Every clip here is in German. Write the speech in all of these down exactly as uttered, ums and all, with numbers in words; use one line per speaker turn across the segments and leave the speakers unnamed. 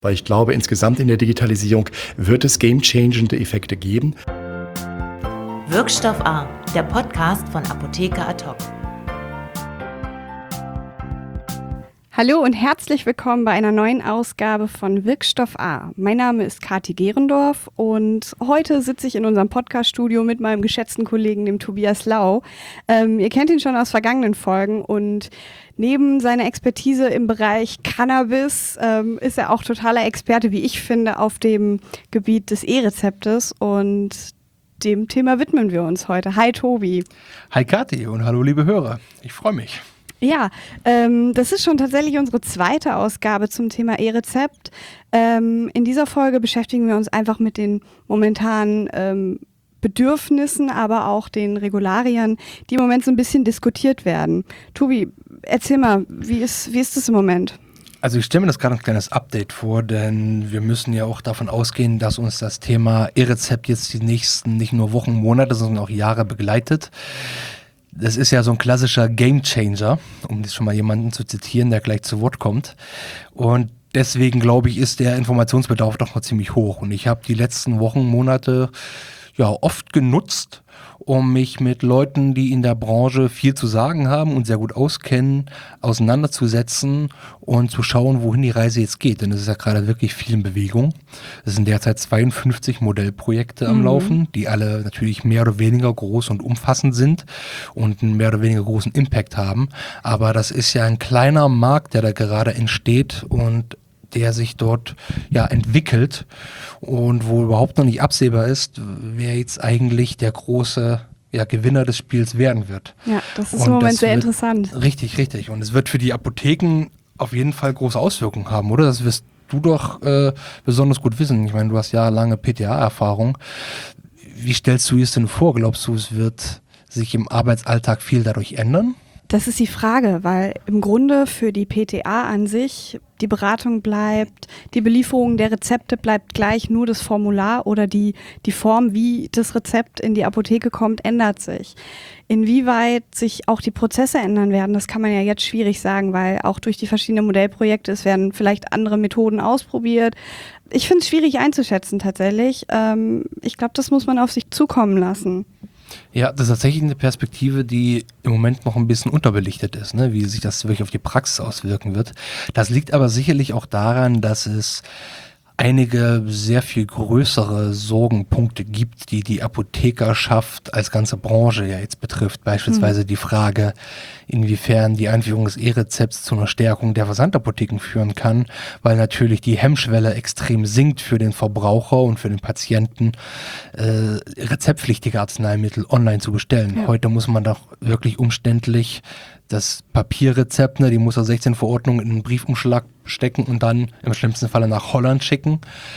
Weil ich glaube, insgesamt in der Digitalisierung wird es game-changende Effekte geben.
Wirkstoff A, der Podcast von Apotheker Ad hoc.
Hallo und herzlich willkommen bei einer neuen Ausgabe von Wirkstoff A. Mein Name ist Kathi Gerendorf und heute sitze ich in unserem Podcast-Studio mit meinem geschätzten Kollegen, dem Tobias Lau. Ähm, ihr kennt ihn schon aus vergangenen Folgen und neben seiner Expertise im Bereich Cannabis ähm, ist er auch totaler Experte, wie ich finde, auf dem Gebiet des E-Rezeptes und dem Thema widmen wir uns heute. Hi Tobi.
Hi Kathi und hallo liebe Hörer. Ich freue mich.
Ja, ähm, das ist schon tatsächlich unsere zweite Ausgabe zum Thema E-Rezept. Ähm, in dieser Folge beschäftigen wir uns einfach mit den momentanen ähm, Bedürfnissen, aber auch den Regularien, die im Moment so ein bisschen diskutiert werden. Tobi, erzähl mal, wie ist, wie ist das im Moment?
Also ich stelle mir das gerade ein kleines Update vor, denn wir müssen ja auch davon ausgehen, dass uns das Thema E-Rezept jetzt die nächsten nicht nur Wochen, Monate, sondern auch Jahre begleitet. Das ist ja so ein klassischer Gamechanger, um jetzt schon mal jemanden zu zitieren, der gleich zu Wort kommt. Und deswegen glaube ich, ist der Informationsbedarf doch noch ziemlich hoch. Und ich habe die letzten Wochen, Monate ja oft genutzt, um mich mit Leuten, die in der Branche viel zu sagen haben und sehr gut auskennen, auseinanderzusetzen und zu schauen, wohin die Reise jetzt geht. Denn es ist ja gerade wirklich viel in Bewegung. Es sind derzeit zweiundfünfzig Modellprojekte am mhm. Laufen, die alle natürlich mehr oder weniger groß und umfassend sind und einen mehr oder weniger großen Impact haben. Aber das ist ja ein kleiner Markt, der da gerade entsteht und der sich dort ja entwickelt und wo überhaupt noch nicht absehbar ist, wer jetzt eigentlich der große ja, Gewinner des Spiels werden wird.
Ja, das ist
und
im Moment sehr
wird,
interessant.
Richtig, richtig. Und es wird für die Apotheken auf jeden Fall große Auswirkungen haben, oder? Das wirst du doch äh, besonders gut wissen. Ich meine, du hast jahrelange P T A-Erfahrung. Wie stellst du es denn vor? Glaubst du, es wird sich im Arbeitsalltag viel dadurch ändern?
Das ist die Frage, weil im Grunde für die P T A an sich die Beratung bleibt, die Belieferung der Rezepte bleibt gleich, nur das Formular oder die, die Form, wie das Rezept in die Apotheke kommt, ändert sich. Inwieweit sich auch die Prozesse ändern werden, das kann man ja jetzt schwierig sagen, weil auch durch die verschiedenen Modellprojekte, es werden vielleicht andere Methoden ausprobiert. Ich finde es schwierig einzuschätzen tatsächlich. Ähm, ich glaube, das muss man auf sich zukommen lassen.
Ja, das ist tatsächlich eine Perspektive, die im Moment noch ein bisschen unterbelichtet ist, ne? Wie sich das wirklich auf die Praxis auswirken wird. Das liegt aber sicherlich auch daran, dass es einige sehr viel größere Sorgenpunkte gibt, die die Apothekerschaft als ganze Branche ja jetzt betrifft. Beispielsweise mhm. die Frage, inwiefern die Einführung des E-Rezepts zu einer Stärkung der Versandapotheken führen kann, weil natürlich die Hemmschwelle extrem sinkt für den Verbraucher und für den Patienten, äh, rezeptpflichtige Arzneimittel online zu bestellen. Ja. Heute muss man doch wirklich umständlich das Papierrezept, ne, die muss er sechzehn Verordnungen in einen Briefumschlag stecken und dann im schlimmsten Falle nach Holland schicken.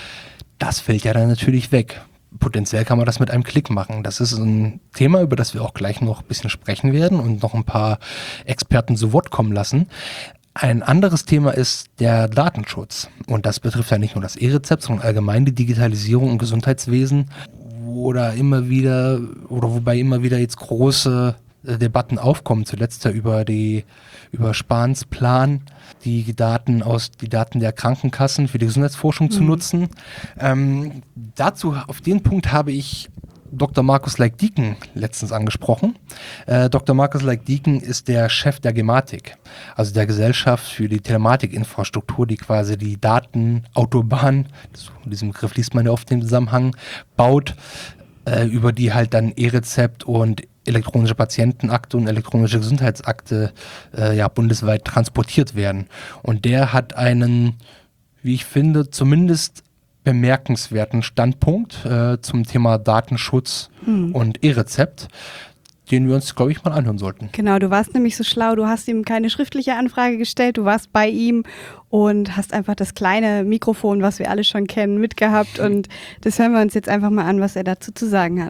Das fällt ja dann natürlich weg. Potenziell kann man das mit einem Klick machen. Das ist ein Thema, über das wir auch gleich noch ein bisschen sprechen werden und noch ein paar Experten zu Wort kommen lassen. Ein anderes Thema ist der Datenschutz. Und das betrifft ja nicht nur das E-Rezept, sondern allgemein die Digitalisierung im Gesundheitswesen, wo da immer wieder oder wobei immer wieder jetzt große Debatten aufkommen, zuletzt ja über die über Spahns Plan, die Daten aus die Daten der Krankenkassen für die Gesundheitsforschung mhm. zu nutzen. Ähm, dazu auf den Punkt habe ich Doktor Markus Laik-Dieken letztens angesprochen. Äh, Doktor Markus Laik-Dieken ist der Chef der Gematik, also der Gesellschaft für die Telematikinfrastruktur, die quasi die Datenautobahn, das, diesen Begriff liest man ja oft im Zusammenhang, baut, äh, über die halt dann E-Rezept und elektronische Patientenakte und elektronische Gesundheitsakte äh, ja bundesweit transportiert werden. Und der hat einen, wie ich finde, zumindest bemerkenswerten Standpunkt äh, zum Thema Datenschutz hm. und E-Rezept, den wir uns, glaube ich, mal anhören sollten.
Genau, du warst nämlich so schlau, du hast ihm keine schriftliche Anfrage gestellt, du warst bei ihm und hast einfach das kleine Mikrofon, was wir alle schon kennen, mitgehabt und das hören wir uns jetzt einfach mal an, was er dazu zu sagen hat.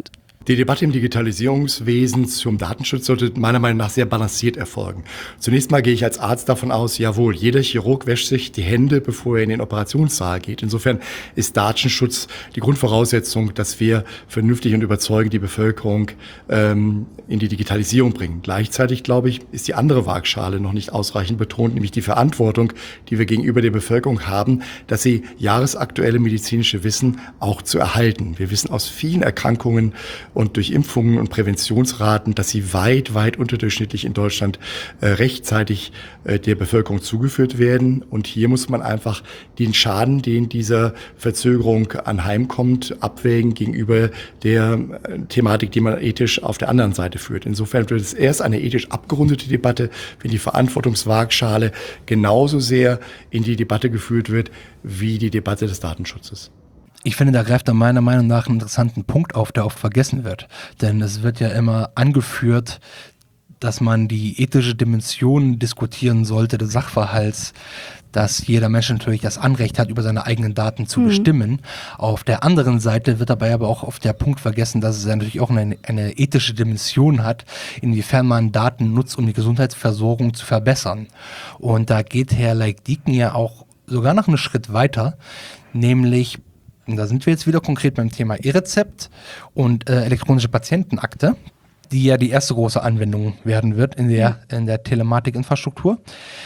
Die Debatte im Digitalisierungswesen zum Datenschutz sollte meiner Meinung nach sehr balanciert erfolgen. Zunächst mal gehe ich als Arzt davon aus, jawohl, jeder Chirurg wäscht sich die Hände, bevor er in den Operationssaal geht. Insofern ist Datenschutz die Grundvoraussetzung, dass wir vernünftig und überzeugend die Bevölkerung ähm, in die Digitalisierung bringen. Gleichzeitig, glaube ich, ist die andere Waagschale noch nicht ausreichend betont, nämlich die Verantwortung, die wir gegenüber der Bevölkerung haben, dass sie jahresaktuelle medizinische Wissen auch zu erhalten. Wir wissen aus vielen Erkrankungen und durch Impfungen und Präventionsraten, dass sie weit, weit unterdurchschnittlich in Deutschland äh, rechtzeitig äh, der Bevölkerung zugeführt werden. Und hier muss man einfach den Schaden, den dieser Verzögerung anheimkommt, abwägen gegenüber der äh, Thematik, die man ethisch auf der anderen Seite führt. Insofern wird es erst eine ethisch abgerundete Debatte, wenn die Verantwortungswaagschale genauso sehr in die Debatte geführt wird, wie die Debatte des Datenschutzes.
Ich finde, da greift er meiner Meinung nach einen interessanten Punkt auf, der oft vergessen wird. Denn es wird ja immer angeführt, dass man die ethische Dimension diskutieren sollte des Sachverhalts, dass jeder Mensch natürlich das Anrecht hat, über seine eigenen Daten zu mhm. bestimmen. Auf der anderen Seite wird dabei aber auch auf der Punkt vergessen, dass es ja natürlich auch eine, eine ethische Dimension hat, inwiefern man Daten nutzt, um die Gesundheitsversorgung zu verbessern. Und da geht Herr Leik-Dieken ja auch sogar noch einen Schritt weiter, nämlich, und da sind wir jetzt wieder konkret beim Thema E-Rezept und äh, elektronische Patientenakte, die ja die erste große Anwendung werden wird in der, in der Telematikinfrastruktur.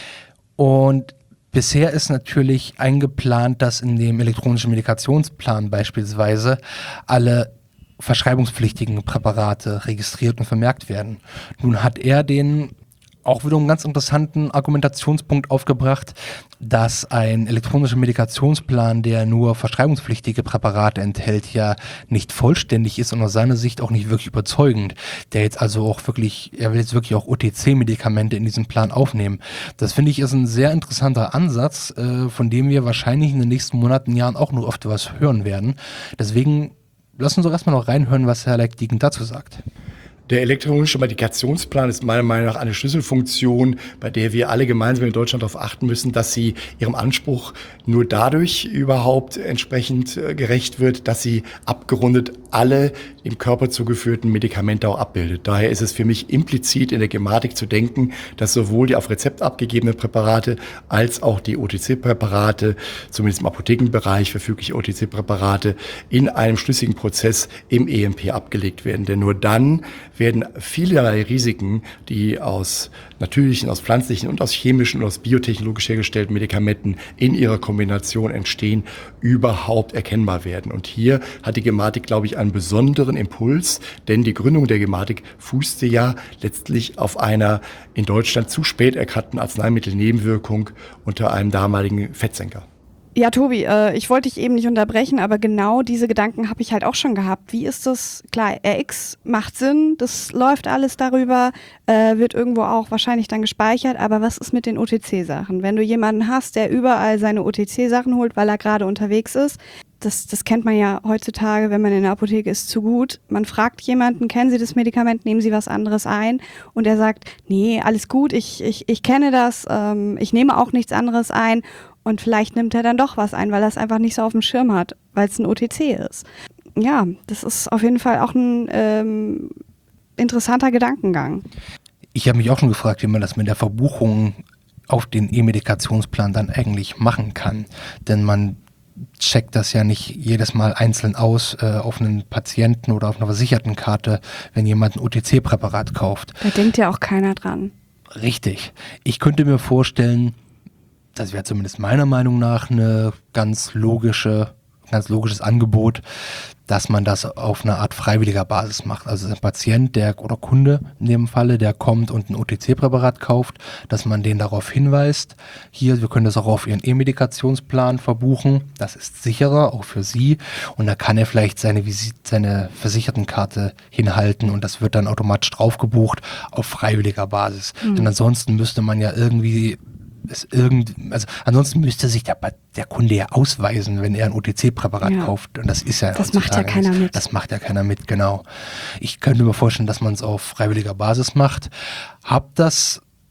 Und bisher ist natürlich eingeplant, dass in dem elektronischen Medikationsplan beispielsweise alle verschreibungspflichtigen Präparate registriert und vermerkt werden. Nun hat er den auch wieder einen ganz interessanten Argumentationspunkt aufgebracht, dass ein elektronischer Medikationsplan, der nur verschreibungspflichtige Präparate enthält, ja nicht vollständig ist und aus seiner Sicht auch nicht wirklich überzeugend. Der jetzt also auch wirklich, er will jetzt wirklich auch O T C-Medikamente in diesem Plan aufnehmen. Das finde ich ist ein sehr interessanter Ansatz, äh, von dem wir wahrscheinlich in den nächsten Monaten, Jahren auch noch oft was hören werden. Deswegen lassen uns doch erstmal noch reinhören, was Herr Leik-Dieken dazu sagt.
Der elektronische Medikationsplan ist meiner Meinung nach eine Schlüsselfunktion, bei der wir alle gemeinsam in Deutschland darauf achten müssen, dass sie ihrem Anspruch nur dadurch überhaupt entsprechend gerecht wird, dass sie abgerundet alle im Körper zugeführten Medikamente auch abbildet. Daher ist es für mich implizit in der Gematik zu denken, dass sowohl die auf Rezept abgegebenen Präparate als auch die O T C-Präparate, zumindest im Apothekenbereich verfügliche O T C-Präparate, in einem schlüssigen Prozess im E M P abgelegt werden. Denn nur dann werden vielerlei Risiken, die aus natürlichen, aus pflanzlichen und aus chemischen und aus biotechnologisch hergestellten Medikamenten in ihrer Kombination entstehen, überhaupt erkennbar werden. Und hier hat die Gematik, glaube ich, einen besonderen Impuls, denn die Gründung der Gematik fußte ja letztlich auf einer in Deutschland zu spät erkannten Arzneimittelnebenwirkung unter einem damaligen Fettsenker.
Ja, Tobi, äh, ich wollte dich eben nicht unterbrechen, aber genau diese Gedanken habe ich halt auch schon gehabt. Wie ist das? Klar, R X macht Sinn, das läuft alles darüber, äh, wird irgendwo auch wahrscheinlich dann gespeichert, aber was ist mit den O T C-Sachen? Wenn du jemanden hast, der überall seine O T C-Sachen holt, weil er gerade unterwegs ist, das, das kennt man ja heutzutage, wenn man in der Apotheke ist, zu gut. Man fragt jemanden, kennen Sie das Medikament, nehmen Sie was anderes ein? Und er sagt, nee, alles gut, ich, ich, ich kenne das, ähm, ich nehme auch nichts anderes ein. Und vielleicht nimmt er dann doch was ein, weil er es einfach nicht so auf dem Schirm hat, weil es ein O T C ist. Ja, das ist auf jeden Fall auch ein ähm, interessanter Gedankengang.
Ich habe mich auch schon gefragt, wie man das mit der Verbuchung auf den E-Medikationsplan dann eigentlich machen kann. Denn man checkt das ja nicht jedes Mal einzeln aus äh, auf einen Patienten oder auf einer Versichertenkarte, wenn jemand ein O T C-Präparat kauft.
Da denkt ja auch keiner dran.
Richtig. Ich könnte mir vorstellen, das wäre zumindest meiner Meinung nach eine ganz logische, ganz logisches Angebot, dass man das auf eine Art freiwilliger Basis macht. Also ein Patient, der oder Kunde in dem Falle, der kommt und ein O T C-Präparat kauft, dass man den darauf hinweist, hier, wir können das auch auf Ihren E-Medikationsplan verbuchen, das ist sicherer, auch für Sie, und da kann er vielleicht seine Visit, seine Versichertenkarte hinhalten und das wird dann automatisch draufgebucht auf freiwilliger Basis. Mhm. Denn ansonsten müsste man ja irgendwie es irgend, also ansonsten müsste sich der, der Kunde ja ausweisen, wenn er ein O T C-Präparat ja. kauft. Und das ist ja
Das macht ja keiner
nicht.
mit.
Das macht ja keiner mit, genau. Ich könnte mir vorstellen, dass man es auf freiwilliger Basis macht. Hab das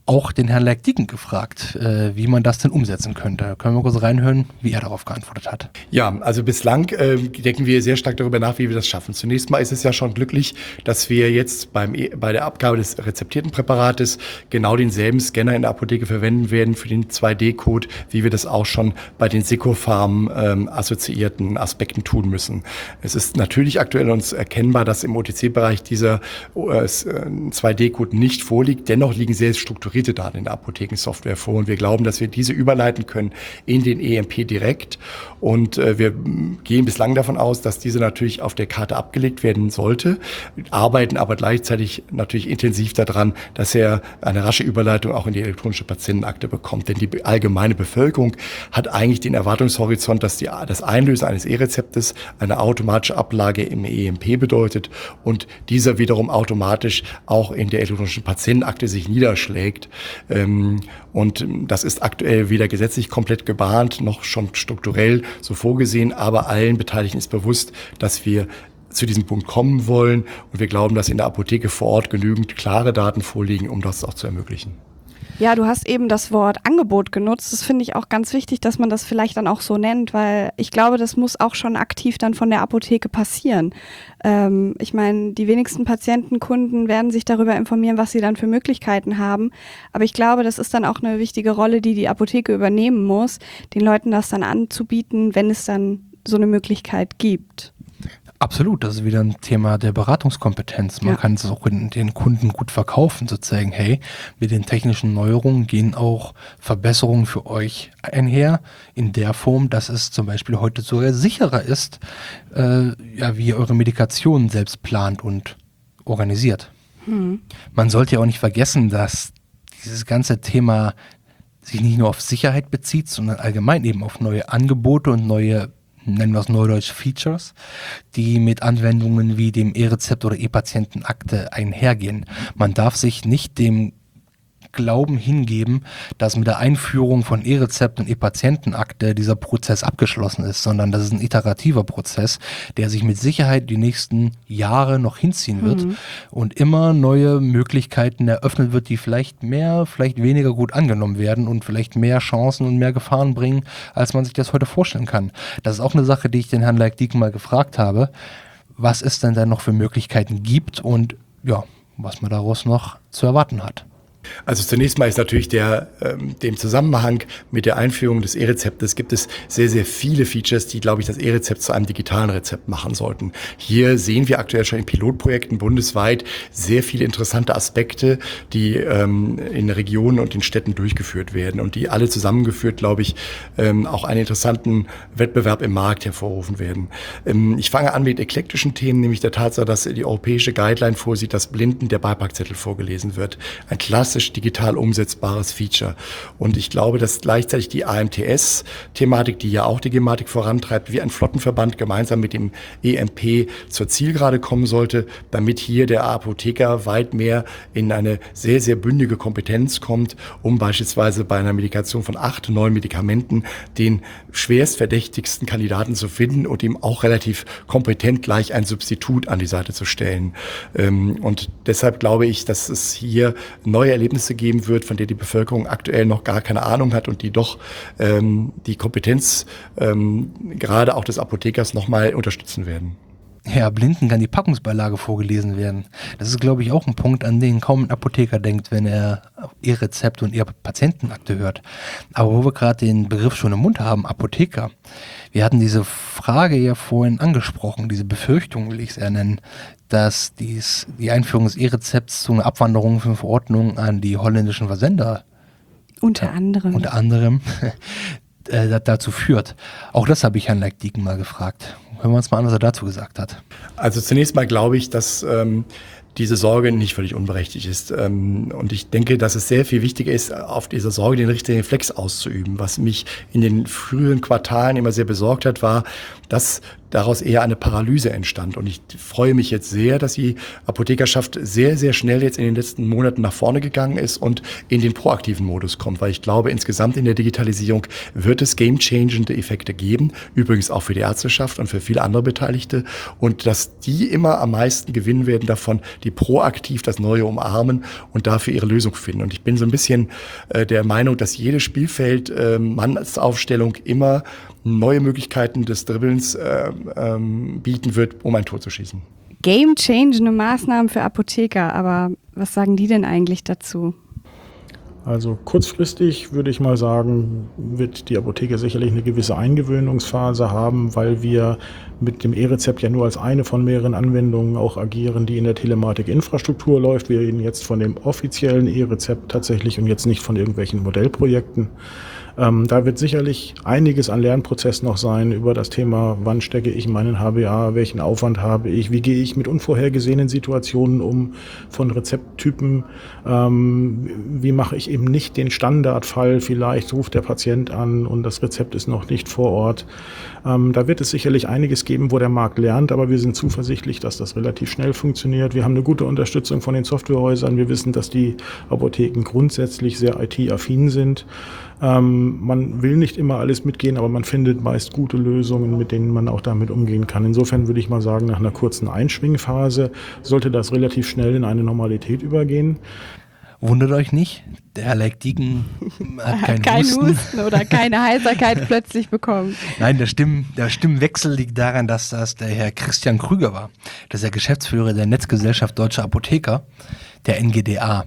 auch den Herrn Leik-Dieken gefragt, äh, wie man das denn umsetzen könnte. Können wir kurz reinhören, wie er darauf geantwortet hat?
Ja, also bislang äh, denken wir sehr stark darüber nach, wie wir das schaffen. Zunächst mal ist es ja schon glücklich, dass wir jetzt beim e- bei der Abgabe des rezeptierten Präparates genau denselben Scanner in der Apotheke verwenden werden für den zwei D Code, wie wir das auch schon bei den Secofarm ähm, assoziierten Aspekten tun müssen. Es ist natürlich aktuell uns erkennbar, dass im O T C-Bereich dieser äh, zwei D Code nicht vorliegt. Dennoch liegen sehr strukturierte Daten in der Apothekensoftware vor und wir glauben, dass wir diese überleiten können in den E M P direkt und äh, wir gehen bislang davon aus, dass diese natürlich auf der Karte abgelegt werden sollte, arbeiten aber gleichzeitig natürlich intensiv daran, dass er eine rasche Überleitung auch in die elektronische Patientenakte bekommt. Denn die allgemeine Bevölkerung hat eigentlich den Erwartungshorizont, dass die, das Einlösen eines E-Rezeptes eine automatische Ablage im E M P bedeutet und dieser wiederum automatisch auch in der elektronischen Patientenakte sich niederschlägt. Und das ist aktuell weder gesetzlich komplett gebahnt, noch schon strukturell so vorgesehen, aber allen Beteiligten ist bewusst, dass wir zu diesem Punkt kommen wollen und wir glauben, dass in der Apotheke vor Ort genügend klare Daten vorliegen, um das auch zu ermöglichen.
Ja, du hast eben das Wort Angebot genutzt. Das finde ich auch ganz wichtig, dass man das vielleicht dann auch so nennt, weil ich glaube, das muss auch schon aktiv dann von der Apotheke passieren. Ähm, ich meine, die wenigsten Patienten, Kunden werden sich darüber informieren, was sie dann für Möglichkeiten haben. Aber ich glaube, das ist dann auch eine wichtige Rolle, die die Apotheke übernehmen muss, den Leuten das dann anzubieten, wenn es dann so eine Möglichkeit gibt.
Absolut, das ist wieder ein Thema der Beratungskompetenz. Man ja. kann es auch in den Kunden gut verkaufen, sozusagen, hey, mit den technischen Neuerungen gehen auch Verbesserungen für euch einher, in der Form, dass es zum Beispiel heute sogar sicherer ist, äh, ja, wie ihr eure Medikationen selbst plant und organisiert. Hm. Man sollte ja auch nicht vergessen, dass dieses ganze Thema sich nicht nur auf Sicherheit bezieht, sondern allgemein eben auf neue Angebote und neue, nennen wir es neudeutsch, Features, die mit Anwendungen wie dem E-Rezept oder E-Patientenakte einhergehen. Man darf sich nicht dem Glauben hingeben, dass mit der Einführung von E-Rezept und E-Patientenakte dieser Prozess abgeschlossen ist, sondern das ist ein iterativer Prozess, der sich mit Sicherheit die nächsten Jahre noch hinziehen wird mhm. und immer neue Möglichkeiten eröffnet wird, die vielleicht mehr, vielleicht weniger gut angenommen werden und vielleicht mehr Chancen und mehr Gefahren bringen, als man sich das heute vorstellen kann. Das ist auch eine Sache, die ich den Herrn Leik-Dieken mal gefragt habe, was es denn da noch für Möglichkeiten gibt und ja, was man daraus noch zu erwarten hat.
Also zunächst mal ist natürlich der, ähm, dem Zusammenhang mit der Einführung des E-Rezeptes gibt es sehr, sehr viele Features, die, glaube ich, das E-Rezept zu einem digitalen Rezept machen sollten. Hier sehen wir aktuell schon in Pilotprojekten bundesweit sehr viele interessante Aspekte, die ähm, in Regionen und in Städten durchgeführt werden und die alle zusammengeführt, glaube ich, ähm, auch einen interessanten Wettbewerb im Markt hervorrufen werden. Ähm, ich fange an mit eklektischen Themen, nämlich der Tatsache, dass die europäische Guideline vorsieht, dass Blinden der Beipackzettel vorgelesen wird. Ein klassisch digital umsetzbares Feature. Und ich glaube, dass gleichzeitig die A M T S-Thematik, die ja auch die Gematik vorantreibt, wie ein Flottenverband gemeinsam mit dem E M P zur Zielgerade kommen sollte, damit hier der Apotheker weit mehr in eine sehr, sehr bündige Kompetenz kommt, um beispielsweise bei einer Medikation von acht, neun Medikamenten den schwerstverdächtigsten Kandidaten zu finden und ihm auch relativ kompetent gleich ein Substitut an die Seite zu stellen. Und deshalb glaube ich, dass es hier neue Erlebnisse geben wird, von denen die Bevölkerung aktuell noch gar keine Ahnung hat und die doch ähm, die Kompetenz ähm, gerade auch des Apothekers nochmal unterstützen werden.
Ja, Blinden kann die Packungsbeilage vorgelesen werden. Das ist, glaube ich, auch ein Punkt, an den kaum ein Apotheker denkt, wenn er E-Rezept und E-Patientenakte hört. Aber wo wir gerade den Begriff schon im Mund haben, Apotheker. Wir hatten diese Frage ja vorhin angesprochen, diese Befürchtung will ich es eher nennen, dass dies, die Einführung des E-Rezepts zu einer Abwanderung von Verordnungen an die holländischen Versender
unter
äh,
anderem,
unter anderem äh, dazu führt. Auch das habe ich Herrn Leik-Dieken mal gefragt. Hören wir uns mal an, was er dazu gesagt hat.
Also zunächst mal glaube ich, dass ähm, diese Sorge nicht völlig unberechtigt ist. Ähm, und ich denke, dass es sehr viel wichtiger ist, auf dieser Sorge den richtigen Reflex auszuüben. Was mich in den frühen Quartalen immer sehr besorgt hat, war, dass daraus eher eine Paralyse entstand. Und ich freue mich jetzt sehr, dass die Apothekerschaft sehr, sehr schnell jetzt in den letzten Monaten nach vorne gegangen ist und in den proaktiven Modus kommt, weil ich glaube, insgesamt in der Digitalisierung wird es game-changende Effekte geben, übrigens auch für die Ärzteschaft und für viele andere Beteiligte, und dass die immer am meisten gewinnen werden davon, die proaktiv das Neue umarmen und dafür ihre Lösung finden. Und ich bin so ein bisschen äh, der Meinung, dass jedes Spielfeld äh, Mannsaufstellung immer neue Möglichkeiten des Dribbelns äh, ähm, bieten wird, um ein Tor zu schießen.
Game-changende Maßnahmen für Apotheker, aber was sagen die denn eigentlich dazu?
Also kurzfristig würde ich mal sagen, wird die Apotheke sicherlich eine gewisse Eingewöhnungsphase haben, weil wir mit dem E-Rezept ja nur als eine von mehreren Anwendungen auch agieren, die in der Telematik-Infrastruktur läuft. Wir reden jetzt von dem offiziellen E-Rezept tatsächlich und jetzt nicht von irgendwelchen Modellprojekten. Ähm, da wird sicherlich einiges an Lernprozess noch sein über das Thema, wann stecke ich meinen H B A, welchen Aufwand habe ich, wie gehe ich mit unvorhergesehenen Situationen um von Rezepttypen, ähm, wie mache ich eben nicht den Standardfall, vielleicht ruft der Patient an und das Rezept ist noch nicht vor Ort. Ähm, da wird es sicherlich einiges geben, wo der Markt lernt, aber wir sind zuversichtlich, dass das relativ schnell funktioniert. Wir haben eine gute Unterstützung von den Softwarehäusern. Wir wissen, dass die Apotheken grundsätzlich sehr I T-affin sind. Ähm, man will nicht immer alles mitgehen, aber man findet meist gute Lösungen, mit denen man auch damit umgehen kann. Insofern würde ich mal sagen, nach einer kurzen Einschwingphase sollte das relativ schnell in eine Normalität übergehen.
Wundert euch nicht, der Herr Leik-Dieken hat keinen
Kein
Husten.
Husten oder keine Heiserkeit plötzlich bekommen.
Nein, der, Stimm, der Stimmwechsel liegt daran, dass das der Herr Christian Krüger war. Das ist der Geschäftsführer der Netzgesellschaft Deutscher Apotheker, der N G D A,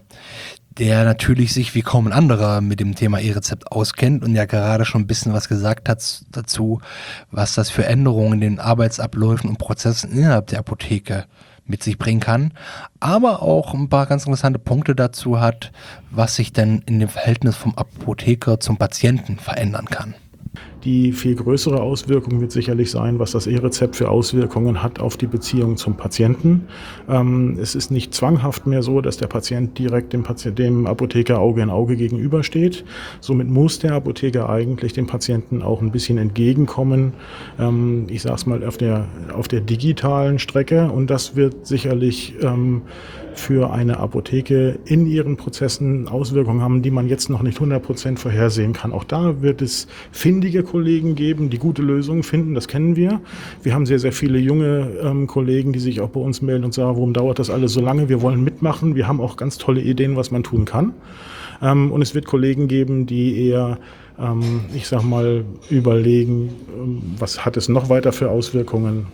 der natürlich sich wie kaum ein anderer mit dem Thema E-Rezept auskennt und ja gerade schon ein bisschen was gesagt hat dazu, was das für Änderungen in den Arbeitsabläufen und Prozessen innerhalb der Apotheke mit sich bringen kann, aber auch ein paar ganz interessante Punkte dazu hat, was sich denn in dem Verhältnis vom Apotheker zum Patienten verändern kann.
Die viel größere Auswirkung wird sicherlich sein, was das E-Rezept für Auswirkungen hat auf die Beziehung zum Patienten. Ähm, es ist nicht zwanghaft mehr so, dass der Patient direkt dem, Patient, dem Apotheker Auge in Auge gegenübersteht. Somit muss der Apotheker eigentlich dem Patienten auch ein bisschen entgegenkommen. Ähm, ich sage es mal auf der, auf der digitalen Strecke, und das wird sicherlich ähm, für eine Apotheke in ihren Prozessen Auswirkungen haben, die man jetzt noch nicht hundert Prozent vorhersehen kann. Auch da wird es findige Kollegen geben, die gute Lösungen finden, das kennen wir. Wir haben sehr, sehr viele junge ähm, Kollegen, die sich auch bei uns melden und sagen, warum dauert das alles so lange? Wir wollen mitmachen, wir haben auch ganz tolle Ideen, was man tun kann. Ähm, und es wird Kollegen geben, die eher, ähm, ich sag mal, überlegen, ähm, was hat es noch weiter für Auswirkungen.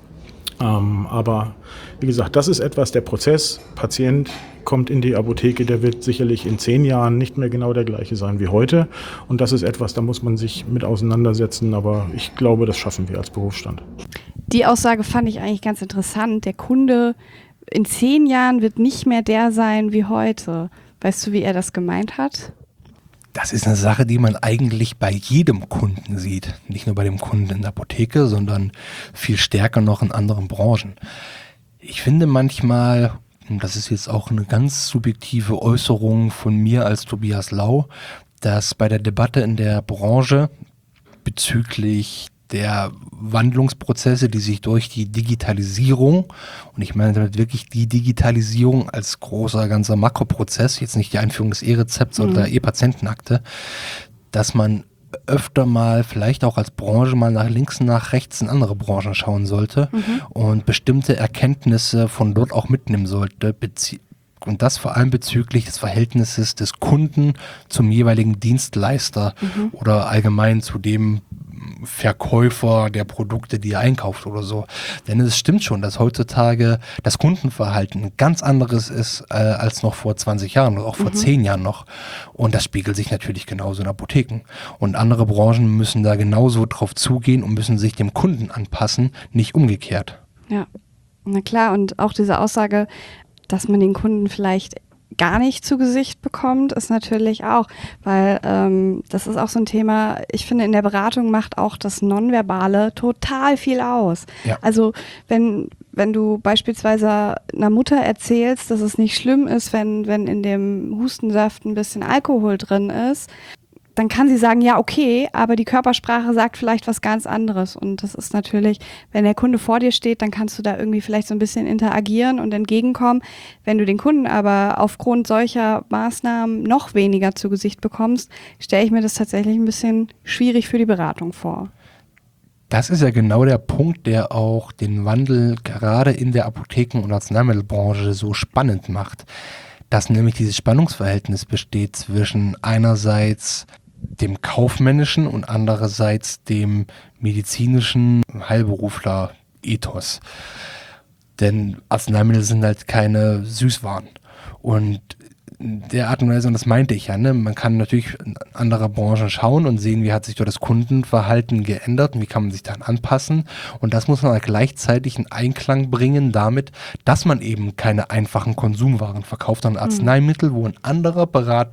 Ähm, aber wie gesagt, das ist etwas, der Prozess, Patient kommt in die Apotheke, der wird sicherlich in zehn Jahren nicht mehr genau der gleiche sein wie heute. Und das ist etwas, da muss man sich mit auseinandersetzen, aber ich glaube, das schaffen wir als Berufsstand.
Die Aussage fand ich eigentlich ganz interessant. Der Kunde in zehn Jahren wird nicht mehr der sein wie heute. Weißt du, wie er das gemeint hat?
Das ist eine Sache, die man eigentlich bei jedem Kunden sieht. Nicht nur bei dem Kunden in der Apotheke, sondern viel stärker noch in anderen Branchen. Ich finde manchmal, und das ist jetzt auch eine ganz subjektive Äußerung von mir als Tobias Lau, dass bei der Debatte in der Branche bezüglich der Wandlungsprozesse, die sich durch die Digitalisierung, und ich meine damit wirklich die Digitalisierung als großer ganzer Makroprozess, jetzt nicht die Einführung des E-Rezepts mhm. oder der E-Patientenakte, dass man öfter mal vielleicht auch als Branche mal nach links und nach rechts in andere Branchen schauen sollte mhm. und bestimmte Erkenntnisse von dort auch mitnehmen sollte, bezie- und das vor allem bezüglich des Verhältnisses des Kunden zum jeweiligen Dienstleister mhm. oder allgemein zu dem Verkäufer der Produkte, die er einkauft oder so. Denn es stimmt schon, dass heutzutage das Kundenverhalten ein ganz anderes ist äh, als noch vor zwanzig Jahren oder auch vor mhm. zehn Jahren noch. Und das spiegelt sich natürlich genauso in Apotheken. Und andere Branchen müssen da genauso drauf zugehen und müssen sich dem Kunden anpassen, nicht umgekehrt.
Ja, na klar. Und auch diese Aussage, dass man den Kunden vielleicht gar nicht zu Gesicht bekommt, ist natürlich auch, weil ähm, das ist auch so ein Thema, ich finde, in der Beratung macht auch das Nonverbale total viel aus. Ja. Also wenn, wenn du beispielsweise einer Mutter erzählst, dass es nicht schlimm ist, wenn, wenn in dem Hustensaft ein bisschen Alkohol drin ist, dann kann sie sagen, ja, okay, aber die Körpersprache sagt vielleicht was ganz anderes. Und das ist natürlich, wenn der Kunde vor dir steht, dann kannst du da irgendwie vielleicht so ein bisschen interagieren und entgegenkommen. Wenn du den Kunden aber aufgrund solcher Maßnahmen noch weniger zu Gesicht bekommst, stelle ich mir das tatsächlich ein bisschen schwierig für die Beratung vor.
Das ist ja genau der Punkt, der auch den Wandel gerade in der Apotheken- und Arzneimittelbranche so spannend macht. Dass nämlich dieses Spannungsverhältnis besteht zwischen einerseits dem kaufmännischen und andererseits dem medizinischen Heilberufler-Ethos. Denn Arzneimittel sind halt keine Süßwaren. Und der Art und Weise, und das meinte ich ja, ne, man kann natürlich in andere Branchen schauen und sehen, wie hat sich dort das Kundenverhalten geändert und wie kann man sich dann anpassen. Und das muss man halt gleichzeitig in Einklang bringen damit, dass man eben keine einfachen Konsumwaren verkauft, sondern Arzneimittel, wo ein anderer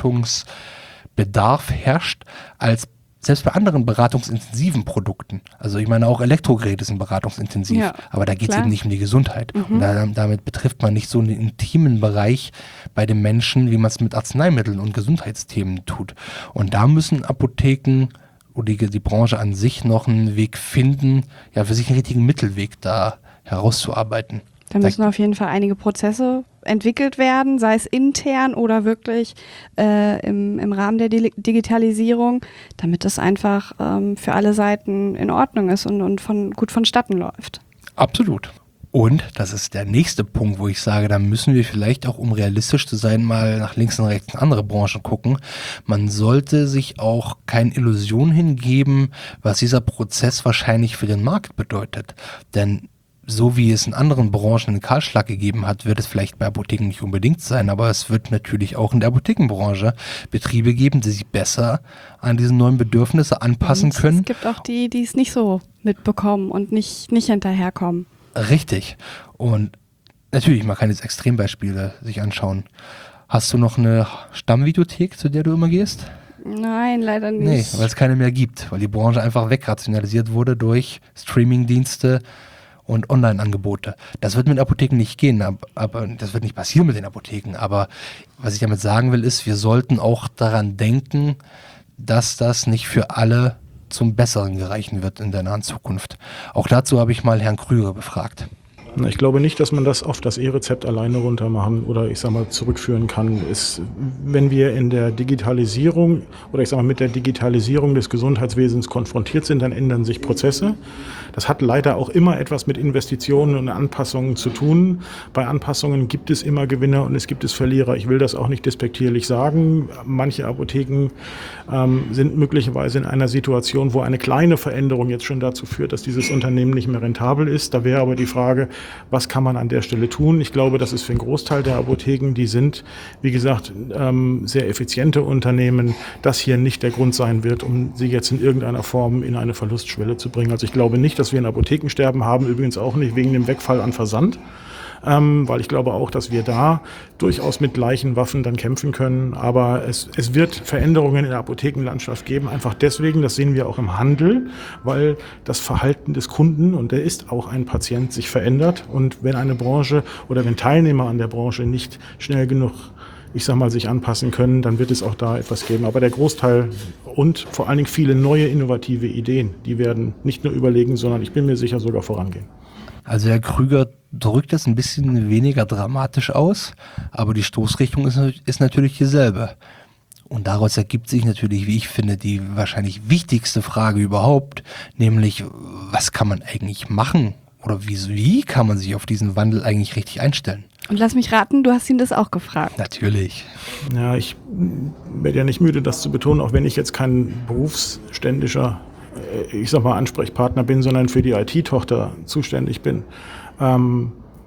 Beratungsbedarf herrscht als selbst bei anderen beratungsintensiven Produkten. Also ich meine, auch Elektrogeräte sind beratungsintensiv,
ja,
aber da geht es
klar.
eben nicht um die Gesundheit.
Mhm.
Und da, damit betrifft man nicht so einen intimen Bereich bei den Menschen, wie man es mit Arzneimitteln und Gesundheitsthemen tut. Und da müssen Apotheken oder die, die Branche an sich noch einen Weg finden, ja, für sich einen richtigen Mittelweg da herauszuarbeiten.
Da müssen auf jeden Fall einige Prozesse entwickelt werden, sei es intern oder wirklich äh, im, im Rahmen der Di- Digitalisierung, damit das einfach ähm, für alle Seiten in Ordnung ist und, und von, gut vonstatten läuft.
Absolut. Und das ist der nächste Punkt, wo ich sage, da müssen wir vielleicht auch, um realistisch zu sein, mal nach links und rechts in andere Branchen gucken. Man sollte sich auch keine Illusion hingeben, was dieser Prozess wahrscheinlich für den Markt bedeutet. Denn so wie es in anderen Branchen einen Kahlschlag gegeben hat, wird es vielleicht bei Apotheken nicht unbedingt sein, aber es wird natürlich auch in der Apothekenbranche Betriebe geben, die sich besser an diese neuen Bedürfnisse anpassen
Und
können.
Es gibt auch die, die es nicht so mitbekommen und nicht, nicht hinterherkommen.
Richtig. Und natürlich, man kann jetzt Extrembeispiele sich anschauen. Hast du noch eine Stammvideothek, zu der du immer gehst?
Nein, leider nicht.
Nee, weil es keine mehr gibt, weil die Branche einfach wegrationalisiert wurde durch Streamingdienste und Online-Angebote. Das wird mit Apotheken nicht gehen, aber, aber das wird nicht passieren mit den Apotheken. Aber was ich damit sagen will, ist, wir sollten auch daran denken, dass das nicht für alle zum Besseren gereichen wird in der nahen Zukunft. Auch dazu habe ich mal Herrn Krüger befragt.
Ich glaube nicht, dass man das auf das E-Rezept alleine runter machen oder ich sag mal zurückführen kann. Ist, wenn wir in der Digitalisierung oder ich sag mal mit der Digitalisierung des Gesundheitswesens konfrontiert sind, dann ändern sich Prozesse. Das hat leider auch immer etwas mit Investitionen und Anpassungen zu tun. Bei Anpassungen gibt es immer Gewinner und es gibt es Verlierer. Ich will das auch nicht despektierlich sagen. Manche Apotheken ähm, sind möglicherweise in einer Situation, wo eine kleine Veränderung jetzt schon dazu führt, dass dieses Unternehmen nicht mehr rentabel ist. Da wäre aber die Frage, was kann man an der Stelle tun? Ich glaube, das ist für einen Großteil der Apotheken, die sind, wie gesagt, ähm, sehr effiziente Unternehmen, das hier nicht der Grund sein wird, um sie jetzt in irgendeiner Form in eine Verlustschwelle zu bringen. Also ich glaube nicht, dass wir ein Apothekensterben haben, übrigens auch nicht wegen dem Wegfall an Versand. Ähm, weil ich glaube auch, dass wir da durchaus mit gleichen Waffen dann kämpfen können. Aber es, es wird Veränderungen in der Apothekenlandschaft geben, einfach deswegen, das sehen wir auch im Handel, weil das Verhalten des Kunden, und der ist auch ein Patient, sich verändert. Und wenn eine Branche oder wenn Teilnehmer an der Branche nicht schnell genug, ich sag mal, sich anpassen können, dann wird es auch da etwas geben. Aber der Großteil und vor allen Dingen viele neue innovative Ideen, die werden nicht nur überlegen, sondern ich bin mir sicher sogar vorangehen.
Also Herr Krüger drückt das ein bisschen weniger dramatisch aus, aber die Stoßrichtung ist, ist natürlich dieselbe. Und daraus ergibt sich natürlich, wie ich finde, die wahrscheinlich wichtigste Frage überhaupt, nämlich, was kann man eigentlich machen? Oder wie, wie kann man sich auf diesen Wandel eigentlich richtig einstellen?
Und lass mich raten, du hast ihn das auch gefragt.
Natürlich.
Ja, ich werde ja nicht müde, das zu betonen, auch wenn ich jetzt kein berufsständischer, ich sag mal, Ansprechpartner bin, sondern für die I T-Tochter zuständig bin. Ähm,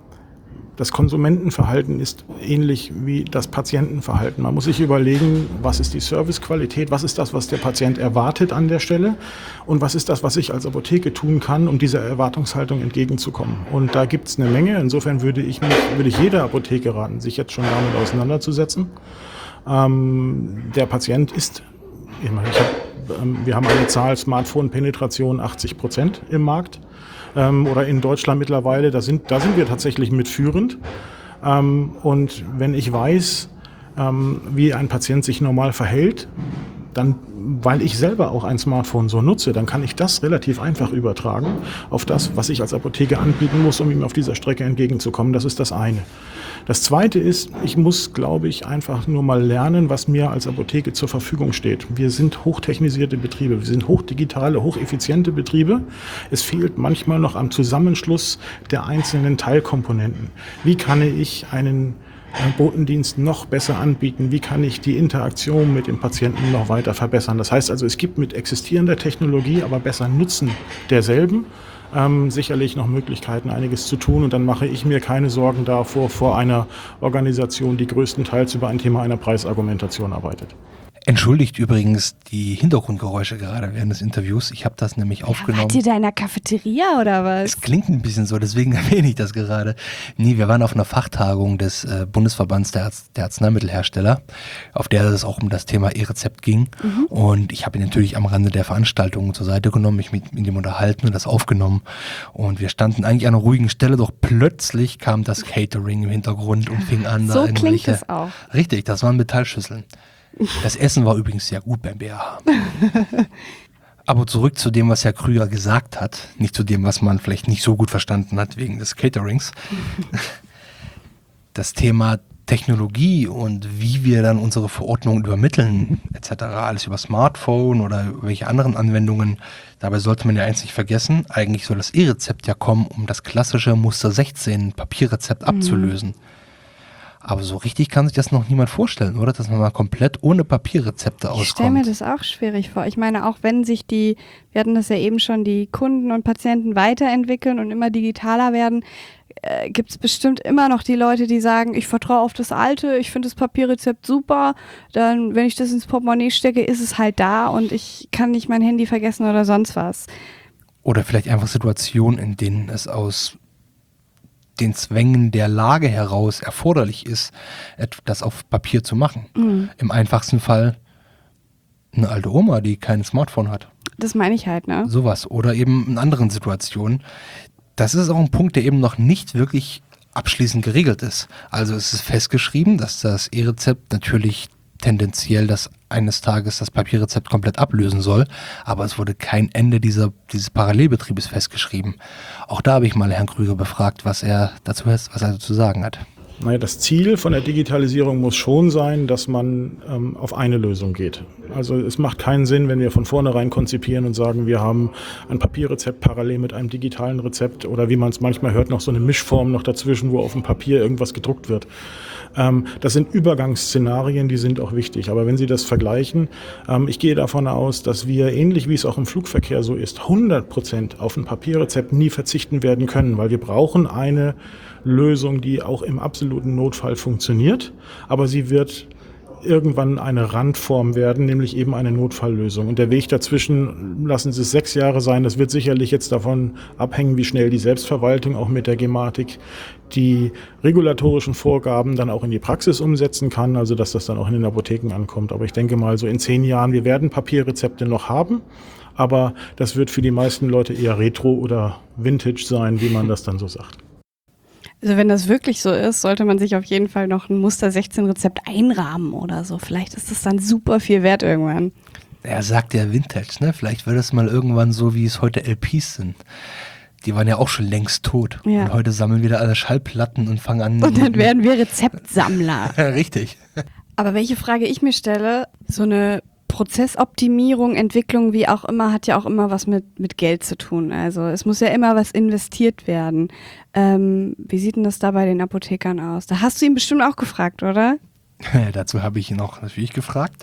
das Konsumentenverhalten ist ähnlich wie das Patientenverhalten. Man muss sich überlegen, was ist die Servicequalität, was ist das, was der Patient erwartet an der Stelle und was ist das, was ich als Apotheke tun kann, um dieser Erwartungshaltung entgegenzukommen. Und da gibt es eine Menge. Insofern würde ich, mich, würde ich jeder Apotheke raten, sich jetzt schon damit auseinanderzusetzen. Ähm, der Patient ist, ich meine, ich hab, wir haben eine Zahl Smartphone-Penetration achtzig Prozent im Markt ähm, oder in Deutschland mittlerweile. Da sind, da sind wir tatsächlich mitführend. Ähm, und wenn ich weiß, ähm, wie ein Patient sich normal verhält, dann, weil ich selber auch ein Smartphone so nutze, dann kann ich das relativ einfach übertragen auf das, was ich als Apotheke anbieten muss, um ihm auf dieser Strecke entgegenzukommen. Das ist das eine. Das zweite ist, ich muss, glaube ich, einfach nur mal lernen, was mir als Apotheke zur Verfügung steht. Wir sind hochtechnisierte Betriebe, wir sind hochdigitale, hocheffiziente Betriebe. Es fehlt manchmal noch am Zusammenschluss der einzelnen Teilkomponenten. Wie kann ich einen Botendienst noch besser anbieten? Wie kann ich die Interaktion mit dem Patienten noch weiter verbessern? Das heißt also, es gibt mit existierender Technologie, aber besser Nutzen derselben, ähm, sicherlich noch Möglichkeiten, einiges zu tun. Und dann mache ich mir keine Sorgen davor, vor einer Organisation, die größtenteils über ein Thema einer Preisargumentation arbeitet.
Entschuldigt übrigens die Hintergrundgeräusche gerade während des Interviews. Ich habe das nämlich
Ja,
aufgenommen.
wart ihr da in der Cafeteria oder was?
Es klingt ein bisschen so, deswegen erwähne ich das gerade. Nee, wir waren auf einer Fachtagung des äh, Bundesverbands der, Arz- der Arzneimittelhersteller, auf der es auch um das Thema E-Rezept ging. Mhm. Und ich habe ihn natürlich am Rande der Veranstaltung zur Seite genommen, mich mit, mit ihm unterhalten und das aufgenommen. Und wir standen eigentlich an einer ruhigen Stelle, doch plötzlich kam das Catering im Hintergrund und fing an.
So
da
klingt
irgendwelche,
es auch.
Richtig, das waren Metallschüsseln. Das Essen war übrigens sehr gut beim B A H. Aber zurück zu dem, was Herr Krüger gesagt hat, nicht zu dem, was man vielleicht nicht so gut verstanden hat wegen des Caterings. Das Thema Technologie und wie wir dann unsere Verordnungen übermitteln, et cetera, alles über Smartphone oder welche anderen Anwendungen, dabei sollte man ja eins nicht vergessen, eigentlich soll das E-Rezept ja kommen, um das klassische Muster sechzehn Papierrezept mhm. abzulösen. Aber so richtig kann sich das noch niemand vorstellen, oder? Dass man mal komplett ohne Papierrezepte auskommt.
Ich stelle mir das auch schwierig vor. Ich meine, auch wenn sich die, wir hatten das ja eben schon, die Kunden und Patienten weiterentwickeln und immer digitaler werden, äh, gibt es bestimmt immer noch die Leute, die sagen, ich vertraue auf das Alte, ich finde das Papierrezept super, dann, wenn ich das ins Portemonnaie stecke, ist es halt da und ich kann nicht mein Handy vergessen oder sonst was.
Oder vielleicht einfach Situationen, in denen es aus den Zwängen der Lage heraus erforderlich ist, das auf Papier zu machen. Mhm. Im einfachsten Fall eine alte Oma, die kein Smartphone hat.
Das meine ich halt, ne?
Sowas. Oder eben in anderen Situationen. Das ist auch ein Punkt, der eben noch nicht wirklich abschließend geregelt ist. Also es ist festgeschrieben, dass das E-Rezept natürlich tendenziell das eines Tages das Papierrezept komplett ablösen soll, aber es wurde kein Ende dieser, dieses Parallelbetriebes festgeschrieben. Auch da habe ich mal Herrn Krüger befragt, was er dazu, was er dazu zu sagen hat.
Naja, das Ziel von der Digitalisierung muss schon sein, dass man ähm, auf eine Lösung geht. Also es macht keinen Sinn, wenn wir von vornherein konzipieren und sagen, wir haben ein Papierrezept parallel mit einem digitalen Rezept oder wie man es manchmal hört, noch so eine Mischform noch dazwischen, wo auf dem Papier irgendwas gedruckt wird. Ähm, das sind Übergangsszenarien, die sind auch wichtig. Aber wenn Sie das vergleichen, ähm, ich gehe davon aus, dass wir, ähnlich wie es auch im Flugverkehr so ist, hundert Prozent auf ein Papierrezept nie verzichten werden können, weil wir brauchen eine Lösung, die auch im absoluten Notfall funktioniert, aber sie wird irgendwann eine Randform werden, nämlich eben eine Notfalllösung. Und der Weg dazwischen, lassen Sie es sechs Jahre sein, das wird sicherlich jetzt davon abhängen, wie schnell die Selbstverwaltung auch mit der Gematik die regulatorischen Vorgaben dann auch in die Praxis umsetzen kann, also dass das dann auch in den Apotheken ankommt. Aber ich denke mal, so in zehn Jahren, wir werden Papierrezepte noch haben, aber das wird für die meisten Leute eher Retro oder Vintage sein, wie man das dann so sagt.
Also wenn das wirklich so ist, sollte man sich auf jeden Fall noch ein Muster sechzehn Rezept einrahmen oder so. Vielleicht ist das dann super viel wert irgendwann.
Er sagt ja Vintage, ne? Vielleicht wird es mal irgendwann so, wie es heute L Ps sind. Die waren ja auch schon längst tot. Ja. Und heute sammeln wieder alle Schallplatten und fangen an.
Und dann werden wir Rezeptsammler.
Richtig.
Aber welche Frage ich mir stelle, so eine Prozessoptimierung, Entwicklung, wie auch immer, hat ja auch immer was mit, mit Geld zu tun. Also es muss ja immer was investiert werden. Ähm, wie sieht denn das da bei den Apothekern aus? Da hast du ihn bestimmt auch gefragt, oder?
Ja, dazu habe ich ihn auch natürlich gefragt,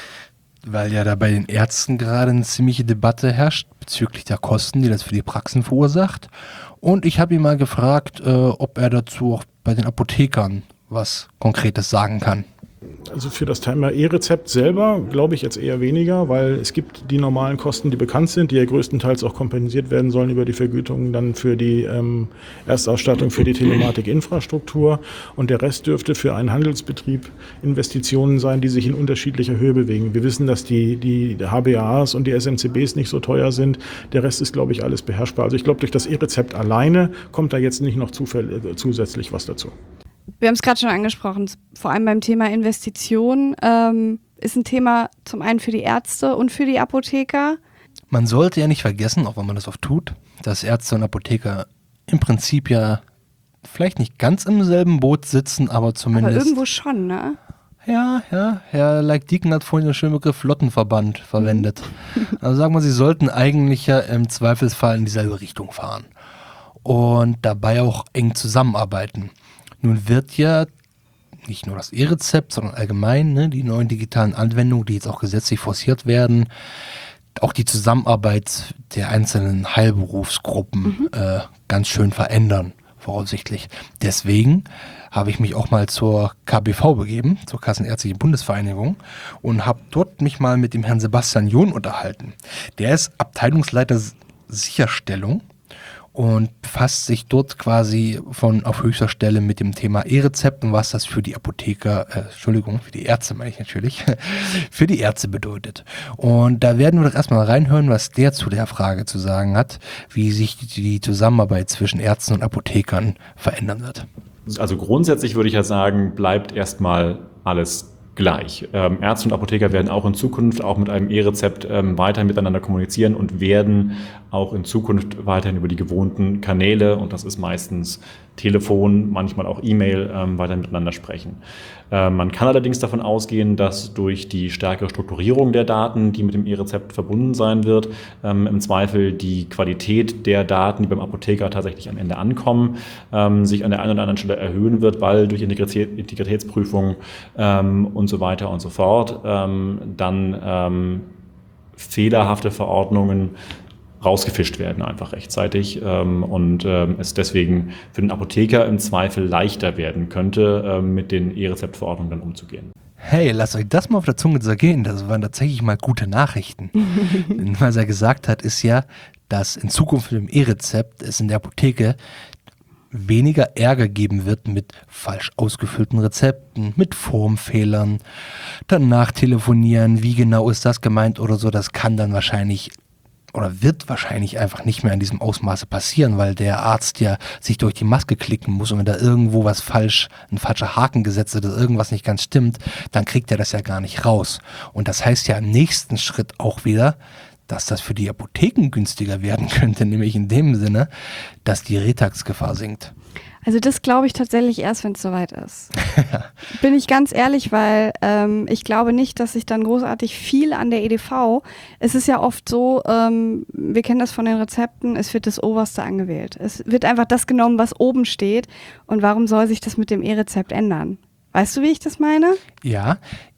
weil ja da bei den Ärzten gerade eine ziemliche Debatte herrscht bezüglich der Kosten, die das für die Praxen verursacht. Und ich habe ihn mal gefragt, äh, ob er dazu auch bei den Apothekern was Konkretes sagen kann.
Also für das Thema E-Rezept selber glaube ich jetzt eher weniger, weil es gibt die normalen Kosten, die bekannt sind, die ja größtenteils auch kompensiert werden sollen über die Vergütung dann für die ähm, Erstausstattung für die Telematikinfrastruktur. Und der Rest dürfte für einen Handelsbetrieb Investitionen sein, die sich in unterschiedlicher Höhe bewegen. Wir wissen, dass die, die H B A As und die S M C Bs nicht so teuer sind. Der Rest ist, glaube ich, alles beherrschbar. Also ich glaube, durch das E-Rezept alleine kommt da jetzt nicht noch zufällig, zusätzlich was dazu.
Wir haben es gerade schon angesprochen, vor allem beim Thema Investition. Ähm, ist ein Thema zum einen für die Ärzte und für die Apotheker.
Man sollte ja nicht vergessen, auch wenn man das oft tut, dass Ärzte und Apotheker im Prinzip ja vielleicht nicht ganz im selben Boot sitzen, aber zumindest...
Aber irgendwo schon, ne?
Ja, ja, Herr Leik-Dieken hat vorhin den schönen Begriff Flottenverband verwendet. Also sagen wir, sie sollten eigentlich ja im Zweifelsfall in dieselbe Richtung fahren und dabei auch eng zusammenarbeiten. Nun wird ja nicht nur das E-Rezept, sondern allgemein ne, die neuen digitalen Anwendungen, die jetzt auch gesetzlich forciert werden, auch die Zusammenarbeit der einzelnen Heilberufsgruppen mhm. äh, ganz schön verändern, voraussichtlich. Deswegen habe ich mich auch mal zur K B V begeben, zur Kassenärztlichen Bundesvereinigung, und habe dort mich mal mit dem Herrn Sebastian John unterhalten. Der ist Abteilungsleiter Sicherstellung und befasst sich dort quasi von auf höchster Stelle mit dem Thema E-Rezept und was das für die Apotheker, äh, Entschuldigung, für die Ärzte meine ich natürlich, für die Ärzte bedeutet. Und da werden wir doch erstmal reinhören, was der zu der Frage zu sagen hat, wie sich die Zusammenarbeit zwischen Ärzten und Apothekern verändern wird.
Also grundsätzlich würde ich ja sagen, bleibt erstmal alles gleich. Ähm, Ärzte und Apotheker werden auch in Zukunft auch mit einem E-Rezept ähm, weiter miteinander kommunizieren und werden auch in Zukunft weiterhin über die gewohnten Kanäle, und das ist meistens Telefon, manchmal auch E-Mail, ähm, weiter miteinander sprechen. Ähm, man kann allerdings davon ausgehen, dass durch die stärkere Strukturierung der Daten, die mit dem E-Rezept verbunden sein wird, ähm, im Zweifel die Qualität der Daten, die beim Apotheker tatsächlich am Ende ankommen, ähm, sich an der einen oder anderen Stelle erhöhen wird, weil durch Integrität, Integritätsprüfung ähm, und so weiter und so fort ähm, dann ähm, fehlerhafte Verordnungen rausgefischt werden einfach rechtzeitig ähm, und ähm, es deswegen für den Apotheker im Zweifel leichter werden könnte, ähm, mit den E-Rezept-Verordnungen dann umzugehen.
Hey, lasst euch das mal auf der Zunge zergehen, das waren tatsächlich mal gute Nachrichten. Denn was er gesagt hat, ist ja, dass in Zukunft mit dem E-Rezept es in der Apotheke weniger Ärger geben wird mit falsch ausgefüllten Rezepten, mit Formfehlern, dann nachtelefonieren, wie genau ist das gemeint oder so, das kann dann wahrscheinlich oder wird wahrscheinlich einfach nicht mehr in diesem Ausmaße passieren, weil der Arzt ja sich durch die Maske klicken muss und wenn da irgendwo was falsch, ein falscher Haken gesetzt wird oder irgendwas nicht ganz stimmt, dann kriegt er das ja gar nicht raus. Und das heißt ja im nächsten Schritt auch wieder, dass das für die Apotheken günstiger werden könnte, nämlich in dem Sinne, dass die Retax-Gefahr sinkt.
Also das glaube ich tatsächlich erst, wenn es soweit ist. Bin ich ganz ehrlich, weil ähm, ich glaube nicht, dass sich dann großartig viel an der E D V, es ist ja oft so, ähm, wir kennen das von den Rezepten, es wird das Oberste angewählt. Es wird einfach das genommen, was oben steht, und warum soll sich das mit dem E-Rezept ändern? Weißt du, wie ich das meine?
Ja,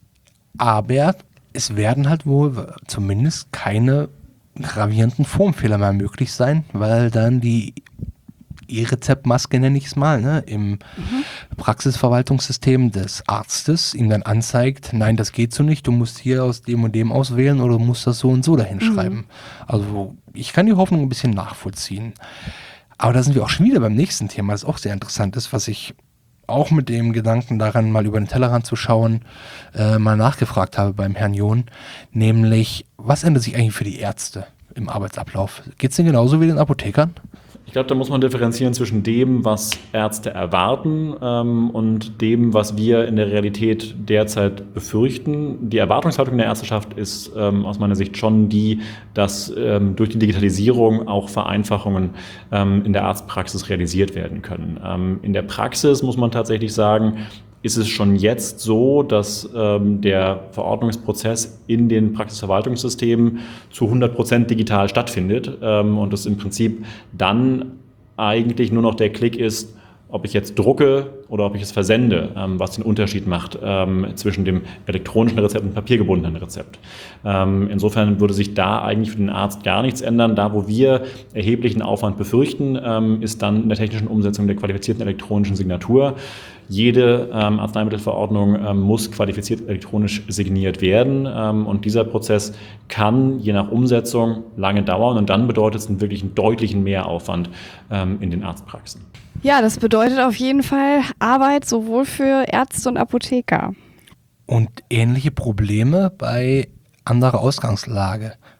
aber es werden halt wohl zumindest keine gravierenden Formfehler mehr möglich sein, weil dann die E-Rezeptmaske, nenne ich es mal, ne, im mhm. Praxisverwaltungssystem des Arztes ihm dann anzeigt, nein, das geht so nicht, du musst hier aus dem und dem auswählen oder du musst das so und so dahin mhm. schreiben. Also ich kann die Hoffnung ein bisschen nachvollziehen. Aber da sind wir auch schon wieder beim nächsten Thema, das auch sehr interessant ist, was ich auch mit dem Gedanken daran, mal über den Tellerrand zu schauen, äh, mal nachgefragt habe beim Herrn John, nämlich, was ändert sich eigentlich für die Ärzte im Arbeitsablauf? Geht es denn genauso wie den Apothekern?
Ich glaube, da muss man differenzieren zwischen dem, was Ärzte erwarten ähm, und dem, was wir in der Realität derzeit befürchten. Die Erwartungshaltung der Ärzteschaft ist ähm, aus meiner Sicht schon die, dass ähm, durch die Digitalisierung auch Vereinfachungen ähm, in der Arztpraxis realisiert werden können. Ähm, in der Praxis muss man tatsächlich sagen, ist es schon jetzt so, dass ähm, der Verordnungsprozess in den Praxisverwaltungssystemen zu hundert Prozent digital stattfindet ähm, und es im Prinzip dann eigentlich nur noch der Klick ist, ob ich jetzt drucke oder ob ich es versende, ähm, was den Unterschied macht ähm, zwischen dem elektronischen Rezept und papiergebundenen Rezept. Ähm, insofern würde sich da eigentlich für den Arzt gar nichts ändern. Da, wo wir erheblichen Aufwand befürchten, ähm, ist dann in der technischen Umsetzung der qualifizierten elektronischen Signatur. Jede ähm, Arzneimittelverordnung ähm, muss qualifiziert elektronisch signiert werden ähm, und dieser Prozess kann je nach Umsetzung lange dauern und dann bedeutet es einen wirklich einen deutlichen Mehraufwand ähm, in den Arztpraxen.
Ja, das bedeutet auf jeden Fall Arbeit sowohl für Ärzte und Apotheker.
Und ähnliche Probleme bei anderer Ausgangslage.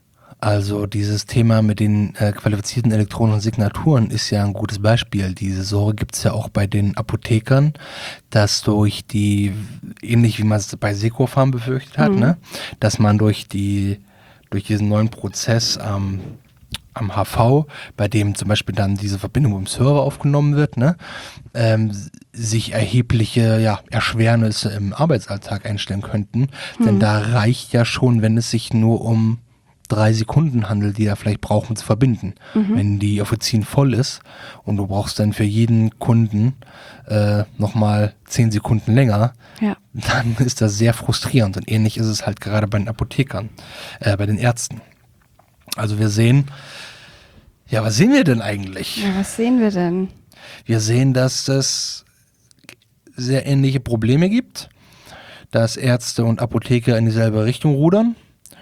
Also dieses Thema mit den äh, qualifizierten elektronischen Signaturen ist ja ein gutes Beispiel. Diese Sorge gibt es ja auch bei den Apothekern, dass durch die, ähnlich wie man es bei Secofarm befürchtet hat, mhm. ne, dass man durch die durch diesen neuen Prozess am, am H V, bei dem zum Beispiel dann diese Verbindung mit dem Server aufgenommen wird, ne, ähm, sich erhebliche ja, Erschwernisse im Arbeitsalltag einstellen könnten. Mhm. Denn da reicht ja schon, wenn es sich nur um drei Sekunden handelt, die er vielleicht braucht, um zu verbinden. Mhm. Wenn die Offizin voll ist und du brauchst dann für jeden Kunden äh, nochmal zehn Sekunden länger, ja. dann ist das sehr frustrierend. Und ähnlich ist es halt gerade bei den Apothekern, äh, bei den Ärzten. Also wir sehen, ja, was sehen wir denn eigentlich?
Ja, was sehen wir denn?
Wir sehen, dass es sehr ähnliche Probleme gibt, dass Ärzte und Apotheker in dieselbe Richtung rudern.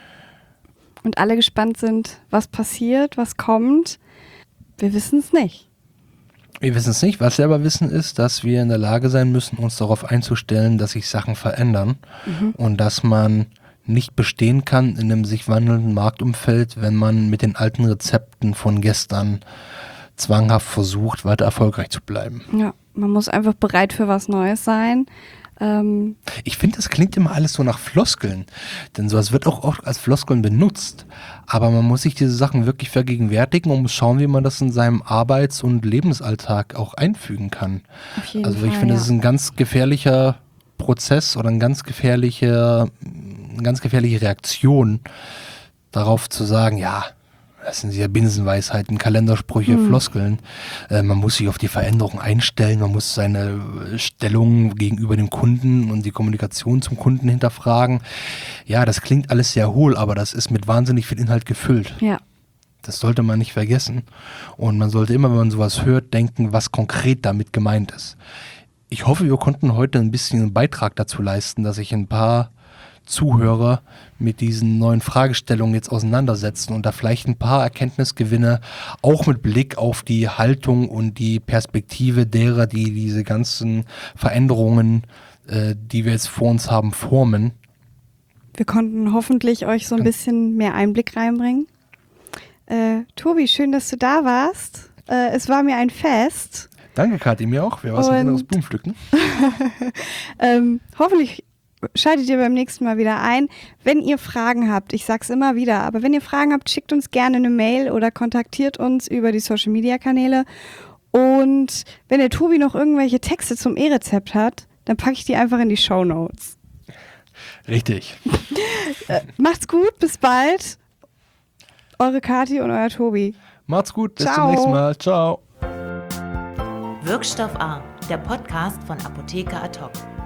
Und alle gespannt sind, was passiert, was kommt. Wir wissen es nicht.
Wir wissen es nicht. Was wir aber wissen ist, dass wir in der Lage sein müssen, uns darauf einzustellen, dass sich Sachen verändern mhm. und dass man nicht bestehen kann in einem sich wandelnden Marktumfeld, wenn man mit den alten Rezepten von gestern zwanghaft versucht, weiter erfolgreich zu bleiben.
Ja, man muss einfach bereit für was Neues sein. Ähm
ich finde, das klingt immer alles so nach Floskeln, denn sowas wird auch oft als Floskeln benutzt, aber man muss sich diese Sachen wirklich vergegenwärtigen und muss schauen, wie man das in seinem Arbeits- und Lebensalltag auch einfügen kann.
Auf jeden
also ich
Fall,
finde,
ja.
das ist ein ganz gefährlicher Prozess oder ein ganz gefährliche, eine ganz gefährliche Reaktion darauf zu sagen, ja, das sind ja Binsenweisheiten, Kalendersprüche, hm. Floskeln. Äh, man muss sich auf die Veränderung einstellen, man muss seine Stellung gegenüber dem Kunden und die Kommunikation zum Kunden hinterfragen. Ja, das klingt alles sehr hohl, aber das ist mit wahnsinnig viel Inhalt gefüllt.
Ja.
Das sollte man nicht vergessen. Und man sollte immer, wenn man sowas hört, denken, was konkret damit gemeint ist. Ich hoffe, wir konnten heute ein bisschen einen Beitrag dazu leisten, dass sich ein paar Zuhörer mit diesen neuen Fragestellungen jetzt auseinandersetzen und da vielleicht ein paar Erkenntnisgewinne auch mit Blick auf die Haltung und die Perspektive derer, die diese ganzen Veränderungen, äh, die wir jetzt vor uns haben, formen.
Wir konnten hoffentlich euch so ein bisschen mehr Einblick reinbringen. Äh, Tobi, schön, dass du da warst. Äh, es war mir ein Fest.
Danke, Kathi, mir auch. Wir waren ein anderes Blumenpflücken.
ähm, hoffentlich schaltet ihr beim nächsten Mal wieder ein. Wenn ihr Fragen habt, ich sag's immer wieder, aber wenn ihr Fragen habt, schickt uns gerne eine Mail oder kontaktiert uns über die Social Media Kanäle. Und wenn der Tobi noch irgendwelche Texte zum E-Rezept hat, dann packe ich die einfach in die Shownotes.
Richtig.
äh, macht's gut, bis bald. Eure Kathi und euer Tobi.
Macht's gut, bis
Ciao.
zum nächsten Mal. Ciao.
Wirkstoff A, der Podcast von Apotheker Ad hoc.